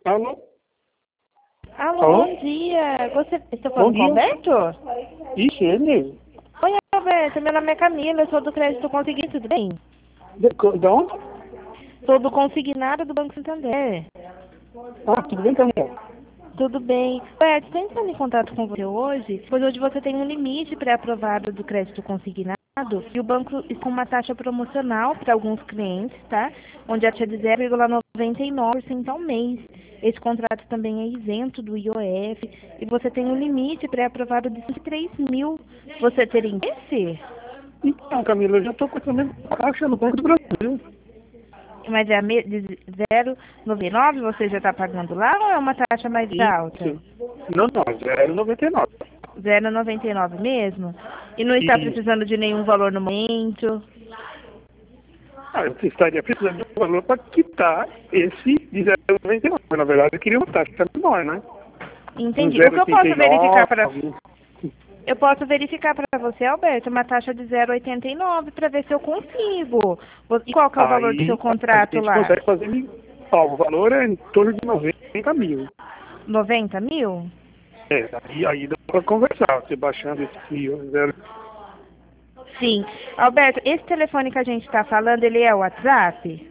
Alô? Alô, Alô? bom dia. Estou Bom falando com o dia. Alberto? Isso, ele mesmo. Oi, Alberto. Meu nome é Camila. Eu sou do Crédito Consignado, tudo bem? Da onde? Sou do Consignado do Banco Santander. Ah, tudo bem, Camila? Tudo bem. Alberto, estou entrando em contato com você hoje, pois hoje você tem um limite pré-aprovado do crédito consignado e o banco está com uma taxa promocional para alguns clientes, tá? Onde a taxa é de 0,99% ao mês. Esse contrato também é isento do IOF e você tem um limite pré-aprovado de 3 mil. Você teria interesse? Então, Camila, eu já estou com essa mesma taxa no Banco do Brasil. Mas é de 0,99 você já está pagando lá ou é uma taxa mais alta? Isso. Não, não, 0,99. 0,99 mesmo? E não está Isso. precisando de nenhum valor no momento? Ah, eu estaria precisando de um valor para quitar esse de 0,99. Na verdade, eu queria uma taxa menor, né? Entendi. O que eu posso verificar para... 0,89. Eu posso verificar para você, Alberto, uma taxa de 0,89 para ver se eu consigo. E qual que é o valor do seu Aí a contrato gente lá? consegue fazer. Ó, o valor é em torno de 90 mil. 90 mil? É, aí dá para conversar. Você baixando esse zero. Sim. Alberto, esse telefone que a gente está falando, ele é o WhatsApp?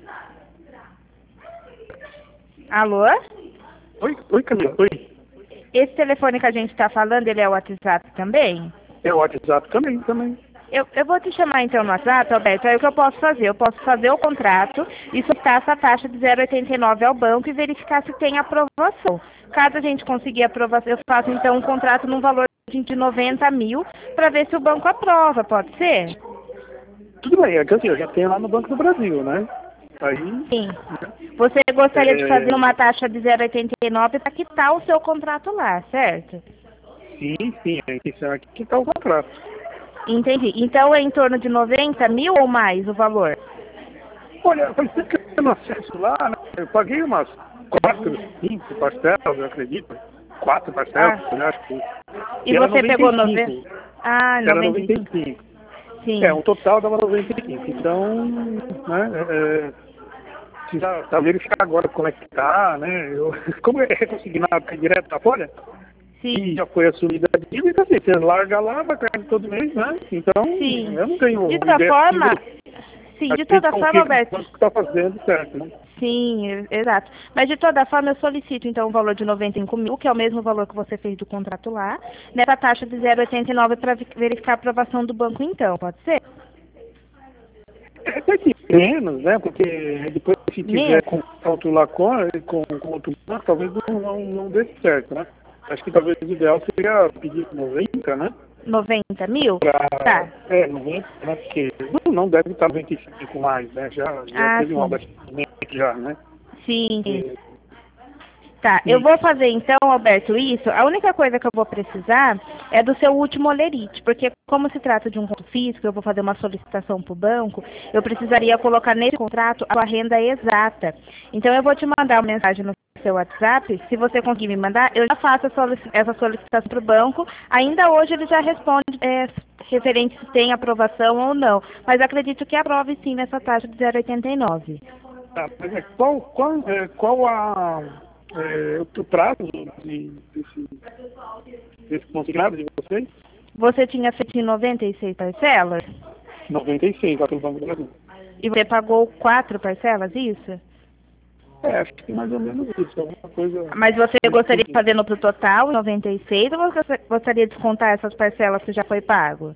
Alô? Oi, Camila. Oi. Esse telefone que a gente está falando, ele é o WhatsApp também? É o WhatsApp também. Eu vou te chamar então no WhatsApp, Alberto. Aí o que eu posso fazer? Eu posso fazer o contrato e soltar essa taxa de 0,89 ao banco e verificar se tem aprovação. Caso a gente conseguir aprovação, eu faço então um contrato num valor de 90 mil para ver se o banco aprova, pode ser? Tudo bem, é que assim, eu já tenho lá no Banco do Brasil, né? Aí, Sim. Você gostaria de fazer é, uma taxa de 0,89 para quitar o seu contrato lá, certo? sim, a intenção aqui que tá o contrato. Entendi. Então é em torno de 90 mil ou mais o valor? Olha, faz tempo que eu não acesso lá, né? Eu paguei umas 5 parcelas, eu acredito. 4 parcelas, Ah, né? Acho que. e E era você pegou 90? 95. Ah, Era 95. 95. É, Sim. um total dava 95. Então, né? Precisa verificar agora como é que tá, né? Como é consignado direto da folha, e Sim. já foi assumida a dívida, assim, você larga lá, vai cair todo mês, né? Então, Sim. eu não tenho De toda ideia assim, forma, sim, a de gente toda forma, confia que o Alberto. banco está fazendo certo, né? Sim, exato. Mas de toda forma, eu solicito então o valor de 95 mil, que é o mesmo valor que você fez do contrato lá, nessa taxa de 0,89 para verificar a aprovação do banco então, pode ser? É até que menos, né? Porque depois, se tiver Menos? contato lá com outro banco, talvez não dê certo, né? Acho que talvez o ideal seria pedir 90, né? 90 mil? Tá. 90, né? Porque não deve estar 95 mais, né? Já Ah, teve um sim. abatimento já, né? Sim, sim. E, Tá, eu e vou fazer então, Alberto, isso. A única coisa que eu vou precisar é do seu último olerite, porque como se trata de um contrato físico, eu vou fazer uma solicitação para o banco, eu precisaria colocar nesse contrato a sua renda exata. Então eu vou te mandar uma mensagem no seu WhatsApp, se você conseguir me mandar, eu já faço essa solicitação para o banco. Ainda hoje ele já responde referente se tem aprovação ou não, mas acredito que aprove sim nessa taxa de 0,89. mas o prazo desse consignado de vocês? Você tinha feito em 96 parcelas? 96, lá pelo Banco do Brasil. E você pagou 4 parcelas, isso? Acho que mais ou menos isso, alguma coisa Mas você nesse gostaria de sentido. fazer no total, 96, ou você gostaria de descontar essas parcelas que já foi pago?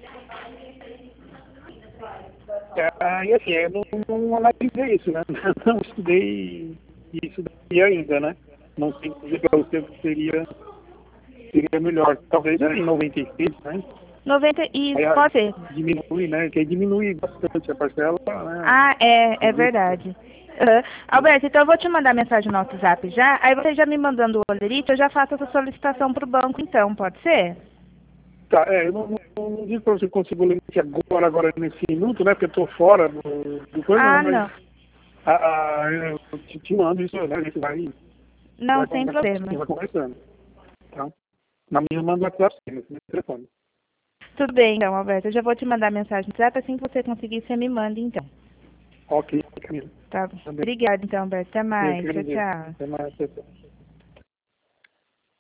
E assim, eu não analisei isso, né? Não estudei isso daqui ainda, né? Não sei dizer para você que seria melhor. Talvez era em 96, né? 90, e Aí pode ser. diminui, né? Que aí diminui bastante a parcela, né? Ah, é verdade. Alberto, então eu vou te mandar mensagem no WhatsApp já, aí você já me mandando o olerite, eu já faço essa solicitação para o banco então, pode ser? Tá, eu não digo para você conseguir o limite agora nesse minuto, né? Porque eu tô fora do coisa, né? Ah, Mas não. eu te mando isso, né? A gente Não, vai sem problema. conversando, tá? Na minha manda WhatsApp, nesse telefone. Tudo bem então, Alberto, eu já vou te mandar mensagem no WhatsApp, assim que você conseguir, você me manda então. Ok, Camila. Tá. Obrigada, então, Alberto. Até mais. Tchau, tchau. Até mais, tchau, tchau.